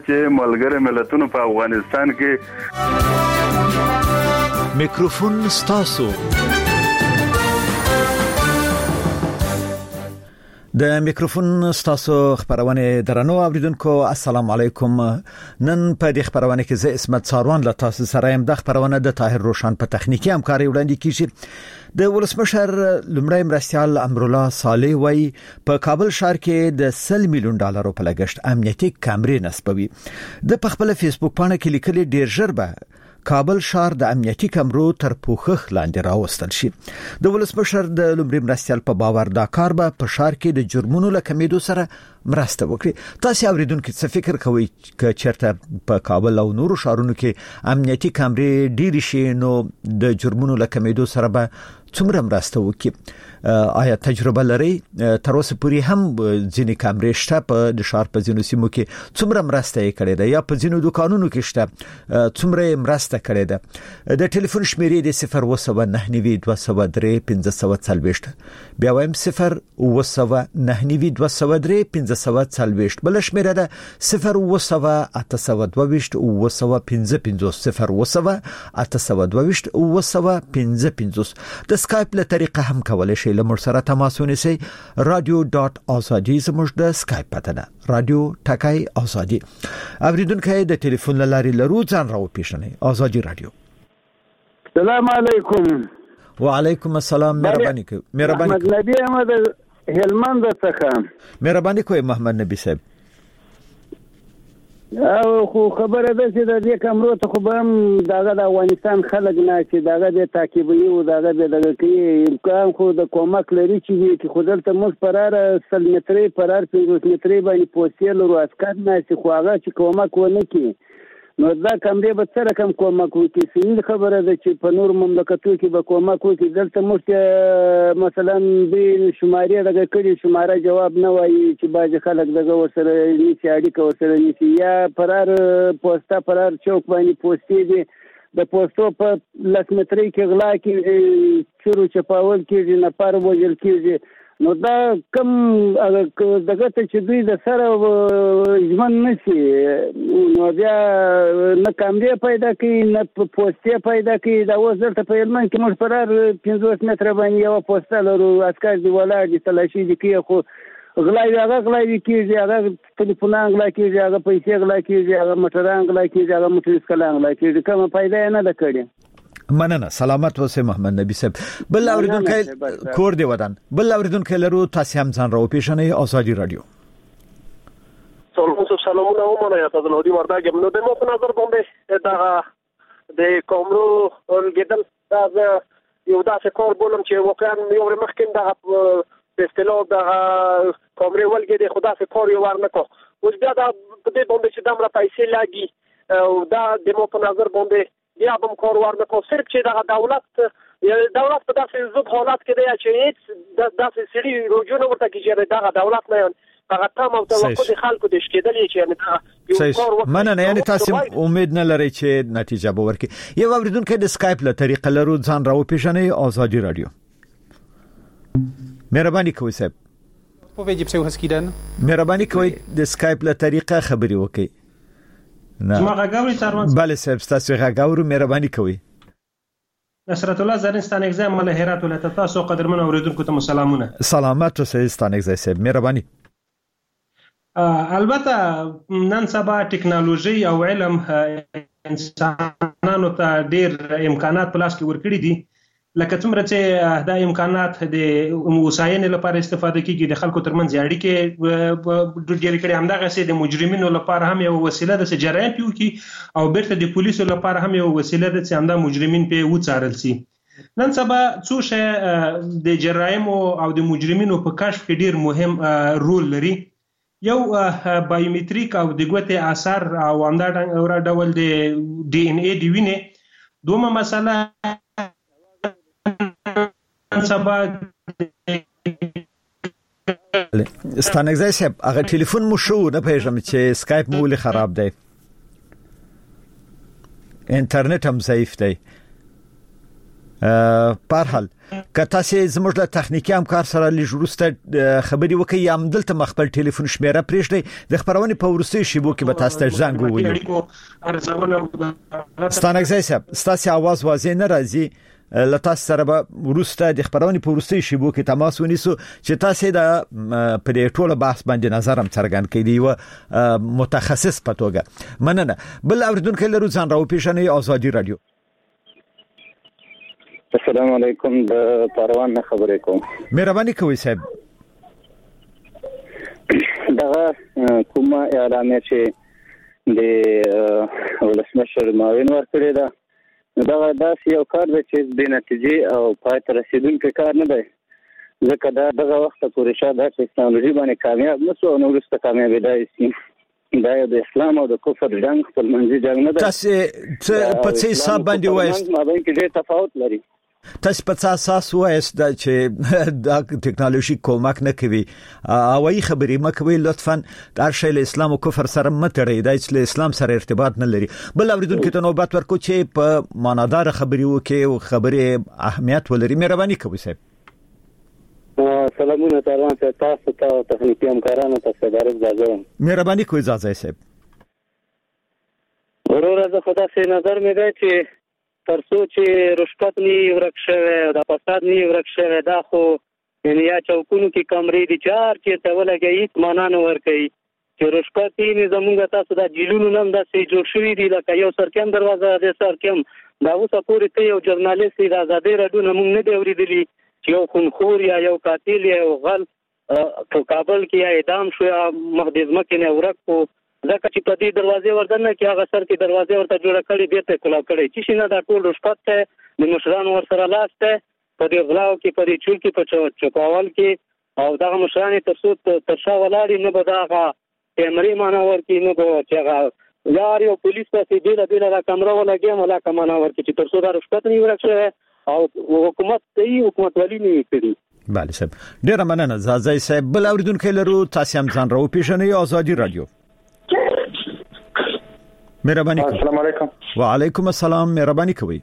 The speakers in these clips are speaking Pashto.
چې ملګری ملتونو په افغانستان کې میکروفون ستاسو د میکروفون ستاسو خبرونه درنو اوریدونکو السلام علیکم. نن په دې خبرونه کې زه اسمت ساروان له تاسو سره يم. د خبرونه د طاهر روشن په تخنیکی همکاري وړاندې کیږي. د ولسمشر لمړی مرستيال امرالله صالح وای په کابل ښار کې د 100 میلیون ډالرو په لګښت امنیتي کامرې نصبوي. د خپل فیسبوک باندې کې لیکلي ډیر ژر به کابل ښار د امنیتي کمرو تر پوښښ لاندې راوستل شي. د ولسمشر د لمړي مرستيال په باور دا کار به په ښار کې د جرمونو له کمیدو سره مرسته وکړي. تاسو اوریدونکو څه فکر کوئ چې چیرته په کابل او نورو ښارونو کې امنیتي کمرې ډیر شي نو د جرمونو له کمیدو سره به څومره مرسته وکړي؟ آیا تجربه لري؟ تر اوسه پورې هم ځینې کمرې شته په د ښار په ځینو سیمو کې څومره مرسته یې کړې ده یا په ځینو دکانونو کې شته څومره مرسته کړې ده؟ د ټلیفون شمیرې د 02992031540 بیا وایم 02992031540 بل شمیره ده 02822 د سکایپ له طریقه هم کولای شئ له موږ سره تماس ونیسئ. radio.azadi زموږ د سکایپ پته ده radio.azadi. اوریدونکو د ټلیفون لارې لرو ځان راو پیښنه ازادي رادیو. السلام علیکم. وعلیکم السلام. مهرباني کوئ. محمد نبی احمد هلمند څخه. مهرباني کوئ محمد نبی صاحب. او خو خبره ده چې د دې کمرو ته خو هم داغه د افغانستان خلک نه چې داغه د تعقیبوي او داغه د کوي امکان خو د کومک لري چې خو دلته موږ پرار 100 مترې پرار 500 مترې باندې پوسټل او عسكر نه چې خو هغه چې کومک ونه کوي نو دا کمرې به سره کم کومک وکړي. سین خبره ده چې په نور مملکتونو کې به کومک وکړي. دلته موږ مثلا د شمارې دغه کړي شماره جواب نه وایي چې باج خلک دغه ورسره نيسي اړیکه ورسره نيسي یا پرار پوسټه پرار چوک باندې پوسټې دي د پوسټو په 100 مترې کې غلا کې چورو چپاول کې نه پاره وجل کې نو دا کم دغه ته چې دوی د سره ژمن نشي نو بیا نه کمرې پیدا کوي نه پوسټې پیدا کوي. دا اوس دلته په هلمند کې موږ پرار 50 متره باندې یو پوسټه لرو عسكر دی ولاړ دي تلاشي دي کې خو غلاوي هغه غلاوي کېږي هغه ټلیفون غلا کېږي هغه پیسې غلا کېږي هغه موټران غلا کېږي هغه موټر سکلان غلا کېږي کومه پیدا نه ده کړې. مننه سلامت اوسه محمد نبی صاحب. بل اوریدونکو کور دی ودان بل اوریدونکو لرو تاسو هم ځان راو پیښنه ازادي رادیو. سلامونه ومنه یا تاسو نو دی ورته نو د مو په نظر باندې دا د کومرو ورګدل دا یو داسې کار بولم چې واقعا یو مخکې دا په اصطلاح دا کومري ولګي د خدا څخه کار یو ورنکو اوس بیا دا په دې باندې چې دمره پیسې لاګي او دا د مو په نظر باندې یا بم کار ورنکو صرف چې دا دولت په داسې زوب حالت کې دی چې هیڅ داسې سړي روجونه ورته کیږي دا دولت نه هغه تام او توقع د خلکو د شکېدلې چې یعنی یو کار وکړي. مننه یعنی تاسو امید نه لرئ چې نتیجه به ورکړي. یو اوریدونکو د سکایپ له طریقه لرو ځان راو پیښنه ازادي رادیو. مهرباني کوئ صاحب. Powiedzi pseudo hezký den. مهرباني کوئ د سکایپ له طریقه خبري وکړئ. نه ما غاوري سروان. بله صاحب تاسو غاورو مهرباني کوئ. نصرت الله زرنستان اگزام مال هرات ولایت تاسو قدرمن اوریدونکو ته سلامونه. سلامت اوسئ ستان اگزای صاحب مهرباني. البته نن سبا ټکنالوژي او علم انسانانو ته ډیر امکانات په لاس کې ورکړي دي لکه څومره چې دا امکانات د وسایل لپاره استفاده کیږي د خلکو ترمنځ اړیکې ډېر کړي همدغه سي د مجرمینو لپاره هم یو وسیله ده چې جرایم پیوکي او بیرته د پولیسو لپاره هم یو وسیله ده چې همدا مجرمین په وڅارل سي. نن سبا څو شی د جرایم او د مجرمینو په کشف کې ډیر مهم رول لري. یو بایومټریک او د ګوتې اثر او همدا ډول د ډي ان اي دی وینه. دومره مسله سبا ستانګزای صاحب هغه ټلیفون مو شو نه پېژم چې سکایپ مو ولې خراب دی انټرنیټ هم ضعیف دی. په هر حال که تاسو زموږ له تخنیکی همکار سره لږ خبري وکړئ یا دلته مخبل ټلیفون شمیره پرېږدئ د خبرونه په ورستي شیبو کې به تاسو ته زنګ ووایو. ستانکزی صاحب تاسو आवाज واضح نه راځي لته سره به ورسته د خبرونه په ورستي شیبو کې تماس ونیسو چې تاسو د پرې ټوله بحث باندې نظر هم څرګند کړئ و متخصص په توګه. مننه. بل اوریدونکو لرو ځان راو پیژنې ازادي رادیو. السلام علیکم د پروان نه خبرې کوم. مهرباني کوئ صاحب. دا کومه اعلان چې د ولسمشر معاون ورکړی دا داسې یو کار دی چې د نتیجې او پای ته رسیدونکی کار نه دی، ځکه دا دغه وخت پورې شاید د ټکنالوژي باندې کامیاب نشو او نو وروسته کامیابېدای شي. دا د اسلام او د کفر جنگ خپلمنځي جنگ نه دی. تاسو په څه حساب باندې وایست مابین کې ډېر تفاوت لري؟ تاسو په اساس وایست چې دا ټکنالوژي کومک نه کوي او ای خبرې مکوي لطفا هر شی له اسلام او کفر سره متړي دا چې له اسلام سره ارتباط نه لري. بل اوریدونکو ته نوبت ورکو چې په معنادار خبرې وکي او خبرې اهمیت ولري. مهرباني کوئ صاحب. سلامونه تاسو ته تخنیکی همکارانو ته صدارت زاګم. مهرباني کوئ زاځي صاحب. ورور زه خدا سي نظر مې دی چې ترڅو چې رشوت نه ورک شوی او د فساد نه ورک شوی دا خو یعنی یا چوکونو کې کمرې دي چار چې ته ولګي هیڅ معنا نه ورکوي چې رشوت یې زمونږ تاسو د جیلونو نن داسې جوړ شوی دی لکه یو سرکم دروازه د سرکم دا اوسه پورې ته یو ژورنالیست د آزادۍ راډیو نه مونږ نه دی اورېدلی چې یو خونخور یا یو قاتل یا یو غل په کابل کې یا اعدام شو یا مخدمه کې نه ورک کو ځکه چې په دې دروازې وردن کې هغه سر کې دروازې ورته جوړه کړې دي ته کلا کړې چې شنه دا ټول رشوت ته د مشرانو ور سره لاس ته په دې غلاو کې په دې چول کې په چوکاول کې او دغه مشران تر شا ولاړې نه به دغه کیمرې معنا ورکې نه به چې هغه یار یو پولیس په دې لا کیمرا ولګي مله کمانه ورکې چې تر څو دا رشوت نه ورکړي او حکومت ولي نه کړی. بله صاحب ډیره مننه زاځي صاحب. بل اوریدونکو لرو تاسو هم ځان راو پیژنئ ازادي رادیو. مهرباني کوئ. السلام علیکم. وعلیکم السلام. مهرباني کوئ.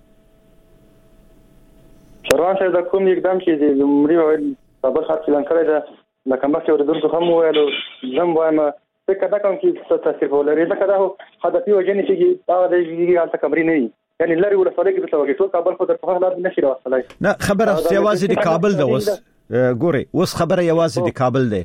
شروان صاحب د کوم اقدام چې د عمرې او خبر خاص اعلان کړی دا لکه مخکې ورته هم ویلو زم وایم څه کدا کوم چې تاثیر ولري ځکه دا هدفي وجنې چې دا د حالت کمرې نه وي یعنی لري ولسوالۍ کې څه وګړي ټول کابل خو د په حالات نشي راوستلای. نه خبره یوازې د کابل ده اوس ګوري اوس خبره یوازې د کابل ده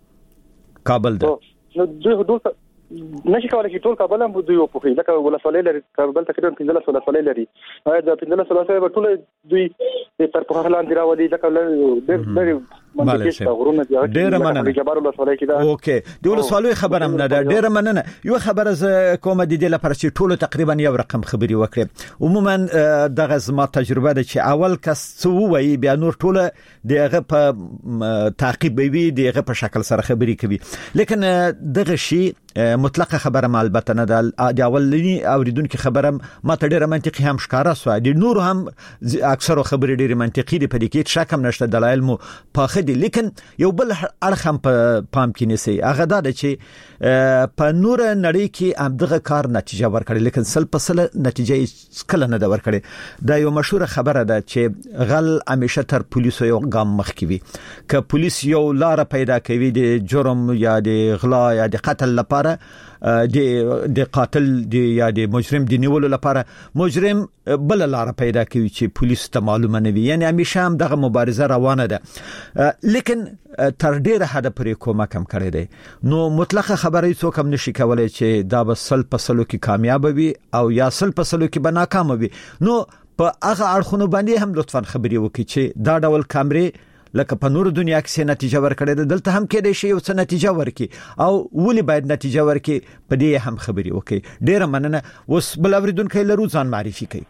نو دوی نشي کولای چې ټول کابل هم دوی وپوښي لکه ولسوالۍ لري کابل تقریبا 15 ولسوالۍ لري دا 15 ولسوالۍ په ټول دوی تر په خلان دی راوړي لکه ډېر ډېر مننه جبار ولسوالۍ کې دا اوکې د ولسوالۍ خبر هم نه ده. ډېر مننه. یو خبره ز کومه د دې لپاره چې ټول تقریبا یو رقم خبري وکړي. عموما دغه زما تجربه ده چې اول کس څو وایي بیا نور ټول دغه په تعقیب وي دغه په شکل سره خبري کوي لیکن دغه شی مطلقه خبره البته نه ده. د اولنی اوریدونکو خبره ما ته ډیره منطقي هم ښکارا سو دي نور هم اکثره خبرې ډیره منطقي دي په دې کې شک هم نشته دلایل مو پاخه دي لیکن یو بل اړخ هم پام کې نسی هغه دا چې په نور نړۍ کې هم دغه کار نتیجه ورکړي لیکن سل په سل نتیجه کله نه دا ورکړي. دا یو مشهور خبره ده چې غل همیشه تر پولیسو یو ګام مخکې وي. که پولیس یو لار پیدا کوي د جرم یا د غلا یا د قتل لپاره د قاتل یا د مجرم د نیولو لپاره مجرم بل لار پیدا کوي چې پولیس ته معلومه نه وي. یعنی همیشه هم دغه مبارزه روانه ده لیکن تر ډیره حد پورې کومک هم کړی دی. نو مطلقه خبره څوک هم نشي کولای چې دا به سل په سلو کې کامیاب وي او یا سل په سلو کې به ناکام وي. نو په هغه اړخونو باندې هم لطفا خبري وکړي چې دا ډول کامرې لکه په نور دنیا کې نتیجه ورکړي دلته هم کې دی شي او څه نتیجه ورکړي او ولې باید نتیجه ورکړي په دې هم خبري وکړي. ډیره مننه. اوس بل اوریدونکو لرو ځان معرفي کوي.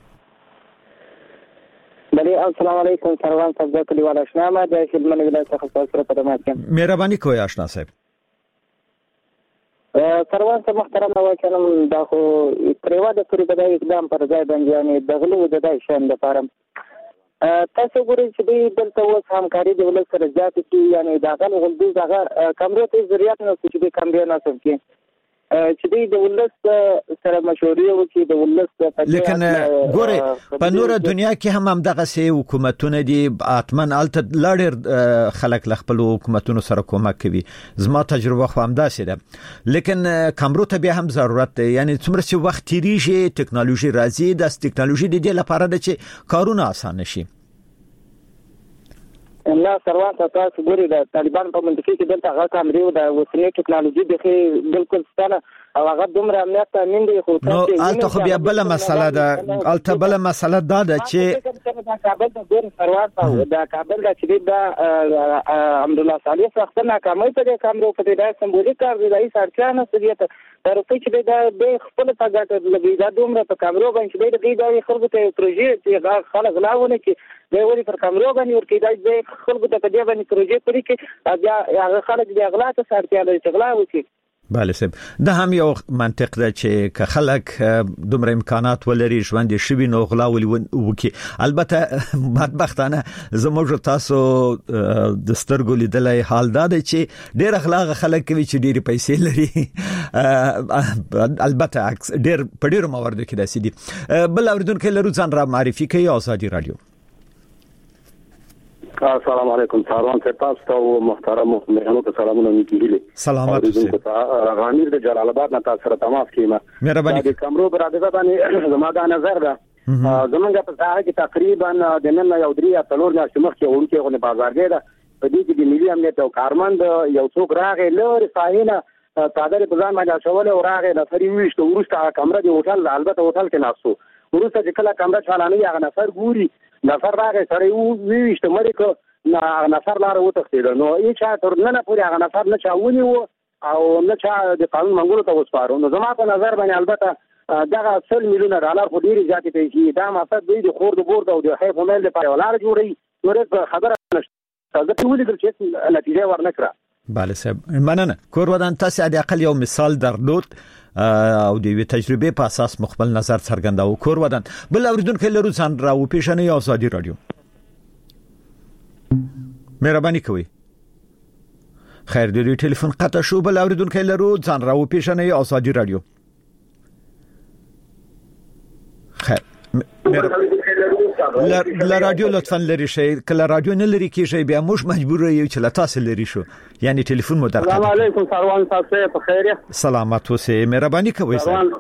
بله السلام علیکم سروان صاحب د کلیوال آشنا ما د خدمت ولایت څخه سره په دمات کې. مهرباني کوئ آشنا صاحب. سروان صاحب محترم واکلم دا خو پریوا د پوری بدای اقدام پر ځای باندې یعنی دغلو د دای شان د فارم تاسو ګورئ چې دلته اوس همکاري د ولس سره زیات کی یعنی دا غل غلدي دا کمرې ته ضرورت نه چې د کمرې نه سب کې چې د ولس سره مشورې وکړي د ولس لیکن ګوره په نور دنیا کې هم دغه سي حکومتونه دي اتمن الته لړ خلک خپل حکومتونو سره کومک کوي زما تجربه خو هم داسې ده لیکن کمرو ته به هم ضرورت دی یعنی څومره چې وخت تیریږي ټکنالوژي راځي د ټکنالوژي د دې لپاره د چې کارونه آسان شي نه سروان تاسو ګوري د طالبان په منطقه کې دلته هغه کامرې د وسنۍ ټکنالوژي د بالکل ستانه او هغه دومره امنیت تامین دی خو الته خو بیا بل مسله ده الته بل مسله ده چې کابل د ګور سروان د کابل د چې د الحمدلله صالح وخت نه کمای په دې کامرو په دې د سمبولیک کار دی رئیس ارچانه سړي تر په چې د خپل پاګټ لګي دا دومره په کامرو باندې د خلکو ته پروژې چې خلک لاونه چې د وری پر کامرو باندې ورکې د خلکو ته په دې باندې پروژې پرې کې بیا هغه خلک د اغلا ته سارتیا لري چې غلا وکړي بله سب ده هم یو منطق ده چې که خلک دومره امکانات ولري ژوند شي نو غلا وکي البته بدبختانه زموږ تاسو د سترګو لیدلای حال ده چې ډېر اخلاق خلک کوي چې ډېر پیسې لري البته ډېر په ډېر مواردو کې داسې دي بل اوریدونکو لرو ځان را معرفي کوي آزادي رادیو السلام علیکم ساروان تاسو او محترم مهمانو ته سلامونه نیکیږي سلامات اوسئ غامیر د جلال آباد نه تاسو سره تماس کیما مهرباني د کمرو برادر باندې زموږ د نظر ده زمونږ په ځای کې تقریبا د نن یو درې یا څلور میاشتې مخکې ورته غو نه بازارګي ده په دې کې د ملي امنیت او کارمند یو څوک راغی لوري فاینه صادره په ځان باندې شوله او راغی د فری ویشته ورسته کمره دی هوټل البته هوټل کې ناسو ورسته چې کله کمره چالانه یې هغه نفر ګوري نفر راغی سره ویشته مړی کو نفر لاره وتښتید نو هیڅ تر نن پورې هغه نفر نه چاونی وو او نه چا د قانون منګولو ته وسپارو نو زما په نظر باندې البته دغه 100 میلیونه ډالر خو ډیری زیاتې پیسې دا مقصد دی د خور د بورد او د حیف مل لپاره ولار جوړي نور خبره نشته زه په ولې چې نتیجه ورنکړه بله صاحب مننه کور ودان تاسو د اقل یو مثال درلود او د تجربه په اساس مخبل نظر څرګنداو کور ودان بل اوریدونکو لرو ځان راو پیښنې آزادي رادیو مهرباني کوي خیر د ټلیفون قطع شو بل اوریدونکو لرو ځان راو پیښنې آزادي رادیو خیر لا رادیو لطفا لري شي کله رادیو نه لري کیږي بیا موږ مجبور یو چې لا تاسو لري شو یعنی ټلیفون مو درکړه السلام علیکم سروان تاسو په خیر سلامات اوسئ مهرباني کوئ سروان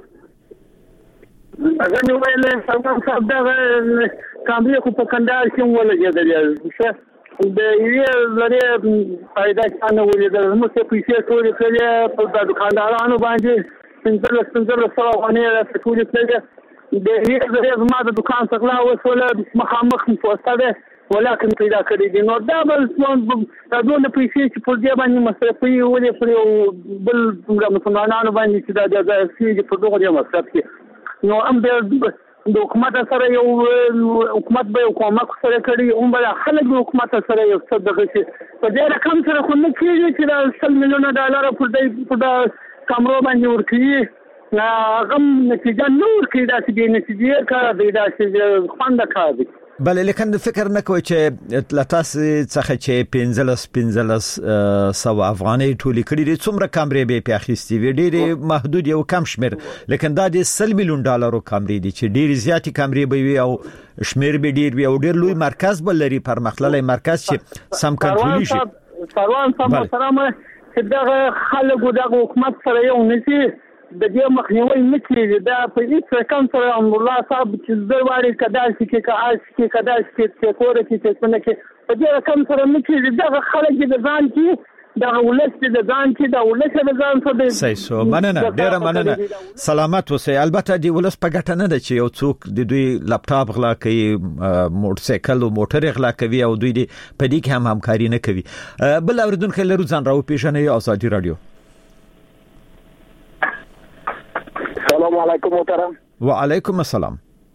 اگر نو ویلې سروان صاحب دا کامیاب په کندهار کې ولګېدل د یوه لري فائدہ څنګه ولیدل نو څه پیسې ټول کړي په دکاندارانو باندې څنګه سره غونې ټول کړي د یوه زما د دکان څخه وسوله مخامخ پوسټه ولکن پیدا کړی دي نو دا بل څه دونه پیسې چې په دې باندې مصرفي ولې پر بل مسلمانانو باندې چې دا د سیږي په دغه مصرف کې نو هم د حکومت سره یو حکومت به کومک سره کړی هم بل خلک حکومت سره یو څه دغه چې په دې رقم سره خو نه کېږي چې د 100 میلیونه ډالر په دې کمرو باندې ورکړي غم نتیجه نور کې دا چې نتیجه کار دی دا چې خوند کار دی بله لیکن فکر نکوي چې لتاس څخه چې 15 سو افغاني ټولې کړې دي څومره کمرې به پیاخستي وي ډېر محدود یو کم شمیر لیکن دا د 100 میلیون ډالرو کمرې دي چې ډېر زیاتې کمرې به وي او شمیر به ډېر وي او ډېر لوی مرکز بل لري پر مخللې مرکز چې سم کنټرول شي سروان صاحب سلام چې دا خلکو د حکومت سره یو نشي د دې مخنیوي نکړي دا په هیڅ رقم سره الله صاحب چې زواري کدال کې کاش کې کدال کې کور کې څنګه کې په دې رقم سره نکړي دا خلک د ځان کې دا ولست د ځان کې دا ولست د ځان څخه صحیح سو مننه ډیره مننه سلامات اوسئ البته دی ولست په ګټه نه ده چې یو څوک د دوی لپټاپ غلا کوي موټرسایکل او موټر غلا کوي او دوی په دې کې هم همکاري نه کوي بل اوریدونکو لرو ځان راو پیښنې آزادي رادیو سلام علیکم محترم و علیکم السلام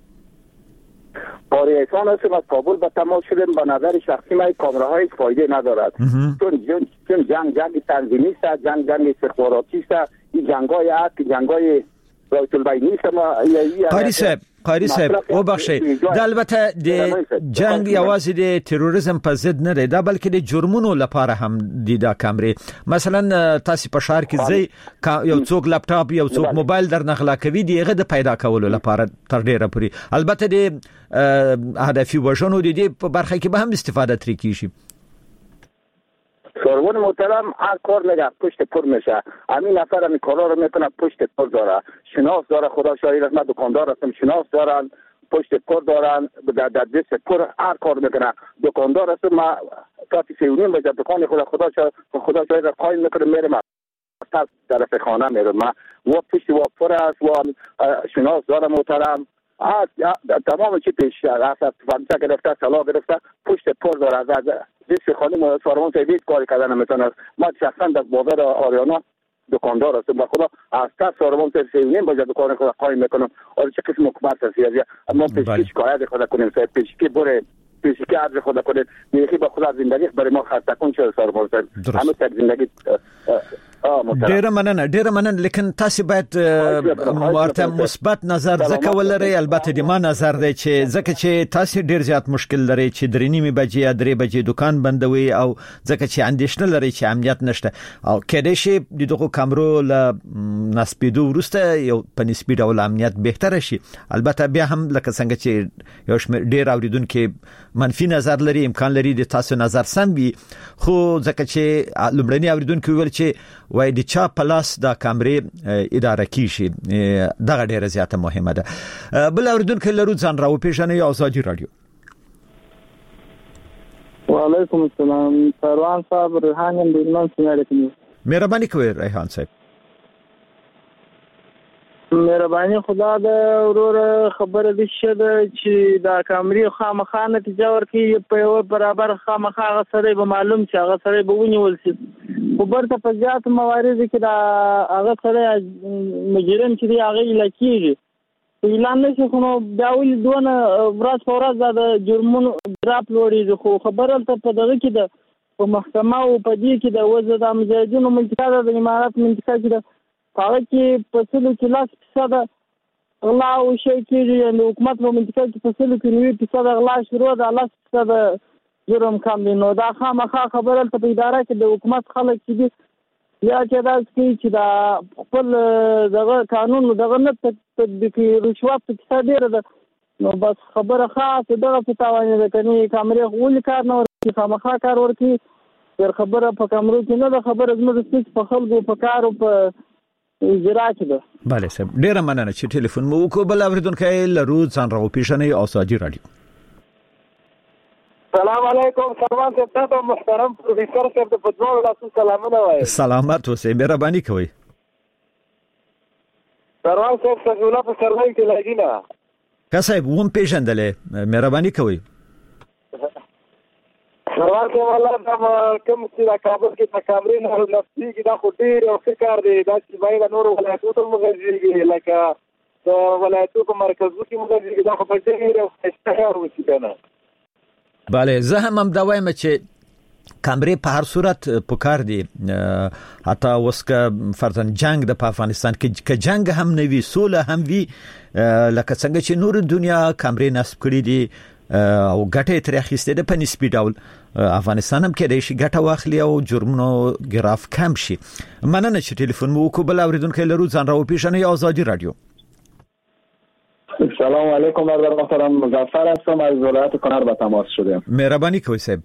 باری احسان هستم از کابل به تماس شدیم به نظر شخصی من کامراهای فایده ندارد چون جنگ تنظیمی است جنگ استخباراتی است این جنگای هست جنگای رایت البینی است قاری صاحب قاری صاحب او بخشي د البته د جنگ یوازې د تروریزم په ضد نه دی دا بلکې د جرمونو لپاره هم دی دا کیمرې مثلا تاسو په شهر کې ځي یو څوک لپټاپ یو څوک موبایل در نغلا کوي دیغه د پیدا کولو لپاره تر ډیره پوری البته د هدفي وژنو د دې په برخه کې به هم استفاده ترې کیږي. سرور محترم هر کار میگه پشت پر میشه. همین نفر همین کارا رو میکنه پشت پر داره. شناس داره خدا شاهد است من دکاندار هستم شناس دارن پشت پر دارن در دست پر هر کار میکنه. دکاندار هستم من کافی سیونیم به دکان خدا شاهد قایم میکنه میرم تا طرف خانه میرم و پشت و پر است و شناس داره محترم تمام چی پیش است فهمت گرفته سلا گرفته پشت پر داره از دیش خانم سارمان سیدید کاری کردن میتونه. ما شخصا در بازار آریانا دکاندار هستم و خدا از تا سارمان سیدیم باید دکان خود قایم میکنم. آره چه قسم حکومت هستی ما پیشکی شکایت خود کنیم پیشکی بره پیشکی عرض خود کنیم میگی با خدا زندگی برای ما خسته کن چه سارمان سید همه تک زندگی ډیره مننه لیکن تاسو باید مرته مثبت نظر ځکه ولرئ. البته د ما نظر دی چې ځکه چې تاسو ډیر زیات مشکل لري چې 3:30 بجې یا 3 بجې دکان بندوي او ځکه چې اندېښنه لري چې امنیت نشته او کله شي دغه کامرو له نسبیدو ورسته یو په نسبی ډول امنیت بهتره شي. البته بیا هم لکه څنګه چې یو شمېر ډیر اوریدونکو منفي نظر لري امکان لري د تاسو نظر سم وي خو ځکه چې لومړنی اوریدونکو ویل چې وای د چا پلاس دا کیمرې اداره کیږي دا ډیره زیاته مهمه ده. بل اوریدونکو لرو ځان راو پیژنې آزادی رادیو. وعلیکم السلام سروان صاحب ریحان د ایمان څنګه کوي؟ مهرباني کوي ریحان صاحب. مهرباني خدا د ورور خبره دي چې دا کیمرې خامخا نتیجه ورکړي په برابر خامخا سره به معلوم چې هغه سره به ونیول شي. خو برته په ځات موارد کې دا هغه سره مجرم چې دی هغه لکېږي اعلان نشي خو نو دا ولې دونه ورځ په ورځ د جرمونو ډراپ لوړېږي خو خبره ته په دغه کې د په محکمه او په دې کې د وزه د مجاهدینو منطقه د امارات منطقه کې د هغه کې په څلو کې 10% غلا او شي کېږي د حکومت په منطقه کې په څلو کې 9% غلا شروع ده 10% جرم کم دی. نو دا خامخا خبره ته په اداره کې د حکومت خلک چې دي یا چې دا چې دا خپل دغه قانون دغه نه تطبیقي رشوت کې ډیره ده. نو بس خبره خاصه دغه په تاوان ده کني کیمرې غول کار نه ورکي خامخا کار ورکي تر خبره په کیمرو کې نه ده خبره زموږ په خلکو په کار او په اجرا کې ده. bale صاحب ډیره مننه چې ټلیفون مو وکړ. بل اوریدونکو لرو ځان راو پیژنې آزادی رادیو. السلام علیکم سلمان صاحب تاسو محترم پروفیسور صاحب د فوتبال لاسو سلامونه وایي. سلامات اوسئ مهرباني کوئ. سلمان صاحب سجولا په سروي کې لګی نه کا صاحب ووم پیژندلې مهرباني کوئ. سلمان صاحب الله کوم چې د کابل کې د کیمرې نه نفسي کې دا خو ډیر او فکر دی دا چې باید نور ولایتونو ته مغزيږي لکه د ولایتونو په مرکزو کې مغزيږي دا خو په ډیر او اشتهار وشي کنه. bale زه هم دا وایم چې کیمرې په هر صورت پکار دي حتی وسکه فرضاً جنگ د افغانستان کې جنگ هم نه وي سوله هم وي لکه څنګه چې نور دنیا کیمرې نصب کړي دي او ګټه ترې اخیسته ده په نسبی ډول افغانستان هم کې د شي ګټه واخلي او جرمونو ګراف کم شي. مننه چې ټلیفون مو وکړ. بل اوریدونکو لرو ځان راو پیژنې آزادی رادیو. سلام علیکم برادر محترم مظفر هستم از ولایت کنر به تماس شدم. مهربانی کوی صاحب.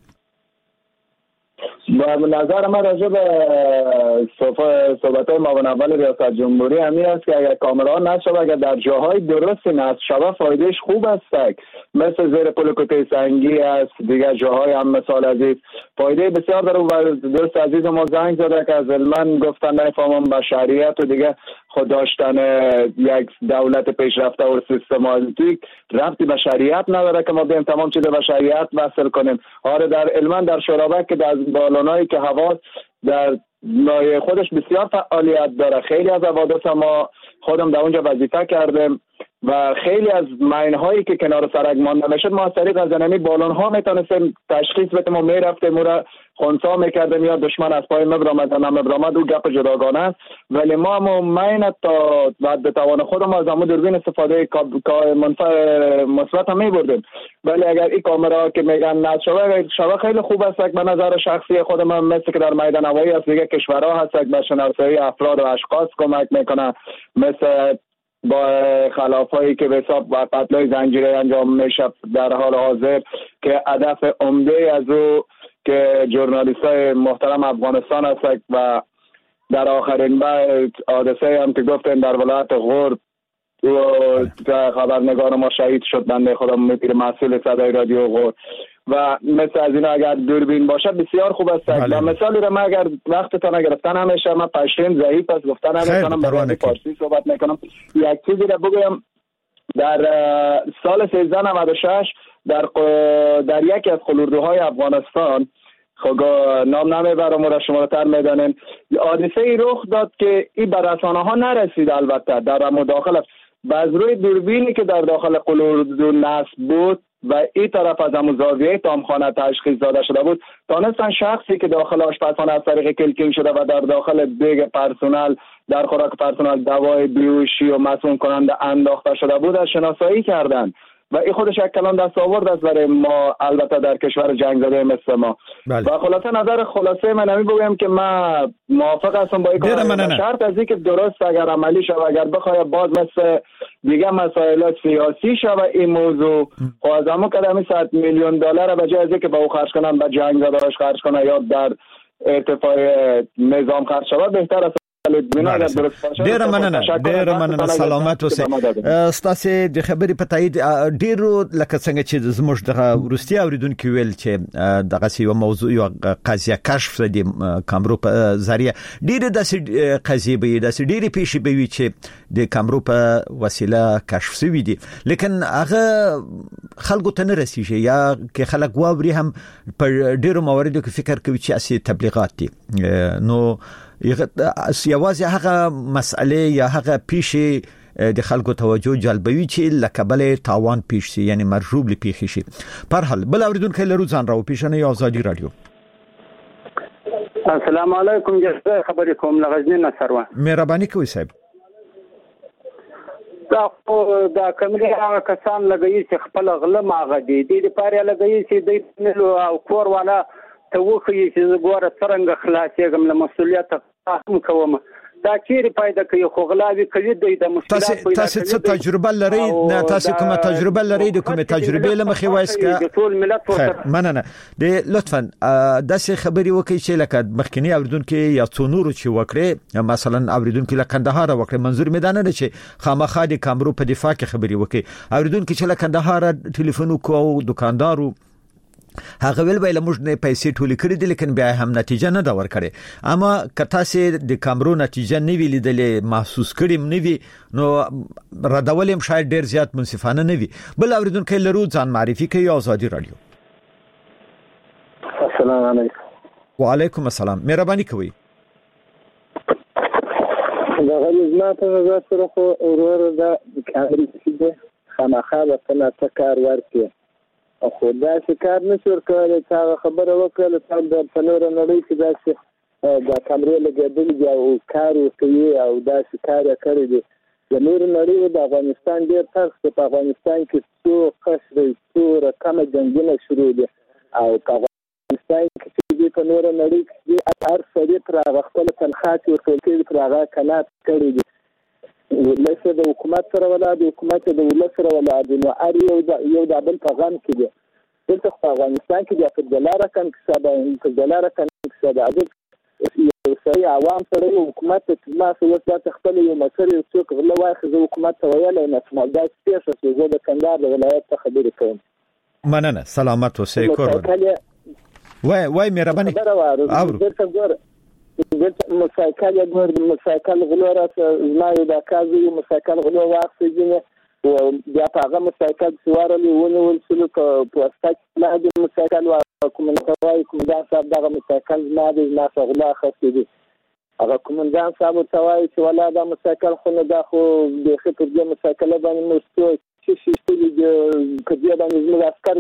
با نظر من راجع به صحبت‌های معاون اول ریاست جمهوری همین است که اگر کاملا نشه و اگر در جاهای درستی نصب شود فایدهش خوب است مثل زیر پل کوته سنگی است دیگر جاهای هم مثال عزیز فایده بسیار داره و دوست عزیز ما زنگ زده که از علما گفتن نفهمم بشریت و دیگه خود داشتن یک دولت پیشرفته و سیستماتیک ربطی به شریعت نداره که ما بیم تمام چیز به شریعت وصل کنیم. آره در علما در شورابک که در بالونایی که حواس در لایه خودش بسیار فعالیت داره. خیلی از حوادث ما خودم در اونجا وظیفه کردم و خیلی از ماین‌هایی که کنار سرک مانده میشد ما از طریق از زنمی بالون‌ها میتونستیم تشخیص بدیم و میرفتیم او را خنثی میکردیم یا دشمن از پای مبرامد و نمبرامد او گپ جداگانه است ولی ما هم ماین تا بعد توان خودم از همون دوربین استفاده مثبت هم میبردیم ولی اگر این کامرا که میگن نصب شوه خیلی خوب است به نظر شخصی خودم مثل که در میدان هوایی از دیگه کشورها هست به شناسایی افراد و اشخاص کمک میکنه مثل با خلافایی که به حساب و قتل‌های زنجیره‌ای انجام میشه در حال حاضر که هدف عمده از او که ژورنالیستای محترم افغانستان هست و در آخرین بعد حادثه هم که گفتن در ولایت غور و خبرنگار ما شهید شد بنده خودم مدیر مسئول صدای رادیو غور و مثل از اینا اگر دوربین باشه بسیار خوب است و مثالی را من اگر وقتتان گرفتن همیشه من پشتین ضعیف است گفتن نمیکنم برای فارسی صحبت میکنم یک چیزی را بگویم در سال 1396 در یکی از قلوردوهای افغانستان خب نام نمیبرم و را شمارتر میدانین حادثه ای رخ داد که این به رسانه ها نرسید البته در مداخل از روی دوربینی که در داخل قلوردو نصب بود و این طرف از همون زاویه تامخانه تشخیص داده شده بود تانستن شخصی که داخل آشپزخانه از طریق کلکین شده و در داخل دیگ پرسنل در خوراک پرسنل دوای بیهوشی و مسموم کننده انداخته شده بود از شناسایی کردن و این خودش یک کلان دستاورد است برای ما البته در کشور جنگ زده مثل ما و خلاصه نظر خلاصه من همین بگویم که من موافق هستم با این کار شرط از اینکه درست اگر عملی شود اگر بخواد باز مثل دیگه مسائل سیاسی شود این موضوع خواهزمو کدامی $100 میلیون به جای از اینکه با او خرج کنن به جنگ زدهاش خرج کنن یا در ارتفاع نظام خرج شود بهتر است ډیر مننه سلامت اوسئ ستاسو د خبرې په تایید ډیرو لکه څنګه چې زموږ د ورستي اوریدونکو ویل چې دغه یو موضوع یو قضیه کشف د کامرو په ذریعہ ډیره د قضیه به د ډیره پیښې به وي چې د کامرو په وسیله کشف شوی دي لیکن هغه خلکو ته نه رسیږي یا کې خلک واوري هم په ډیرو مواردو کې فکر کوي چې اسی تبلیغات دي نو یوازې هغه مسئله یا هغه پیښې د خلکو توجه جلبوي چې لکبلې تاوان پیښ شي یعنی مرجوب لپیښ شي پر حال بل اوریدونکو لرو ځان راو پیښنه یا ازادي رادیو السلام علیکم جزاک خبرې کوم لغزنی نصروه مهرباني کوي صاحب دا کمرې هغه کسان لګي چې خپل غله ماغه دي د لپاره لګي چې د نلو او کور والا ته وخی چې ګوره څنګه خلاصېږم له مسؤلیت هم کوم دا چیرې پیدا کوي خو غلاوي کوي د مشکلات تاسو څه تجربه لرئ نه تاسو کومه تجربه لرئ د کومه تجربه لمخې وایسکه ټول ملت مننه د لطفا داسې خبري وکړي چې لکه مخکنی اوریدونکو یا څونورو چې وکړي مثلا اوریدونکو له کندهار وکړي منظور مې دانه چې خامخا د کامرو په دفاع کې خبري وکړي اوریدونکو چې له کندهار ټلیفون وکاو دکاندارو هغه ویل به لموږ نه پیسې ټولې کړې دي لیکن بیا هم نتیجه نه دا ور کړې اما کته سي د کامرو نتیجه نه ویلې د محسوس کړم نه وی نو ردولم شاید ډیر زیات منصفانه نه وی بل اوریدونکو لرو ځان معرفي کوي ازادي رادیو السلام علیکم وعلیکم السلام مهرباني کوي دا غوښنه ته سره خو اورور دا کاري چې خامخا به ته کار ورکړي خو دا کار نشور کولای چې خبره وکړه چې د پنور نړۍ کې دا د کامرې لګېدل دي او کار کوي او دا کار کوي د نور نړۍ د افغانستان ډېر تاسو په افغانستان کې څو قصري څو رقم جنگونه شروع دي او په افغانستان کې د پنور نړۍ کې هر څه تر خپل تنخواه ورکړي تر هغه کنات کړی دي لکه د حکومت سره ولا د حکومت د ولس سره ولا د اړ یو د بل پیغام کې دي دلته په افغانستان کې د $1 رقم کې $1 رقم کې د یو سړي عوام سره حکومت ته ما څه وسه خپل یو مسر یو څوک غلا واخذ حکومت ته ویل نه سمال دا څه څه زه د کندهار د ولایت ته خبرې کوم مننه سلامت اوسئ کور وای مهرباني او مسایکل ګور د مسایکل غلو ما یو د کازي مسایکل غلو واخصينه او بیا هغه مسایکل سوارلي ونول سلو په واسطه نه د مسایکل او کوم نوای کوم دا صاحب دغه مسایکل نه د ناس غلا خاصه دي هغه کومندان صاحب توای چې ولا دا مسایکل خو نه دا خو د خپل د مسایکل باندې مستو چې د کډیا باندې زموږ عسكر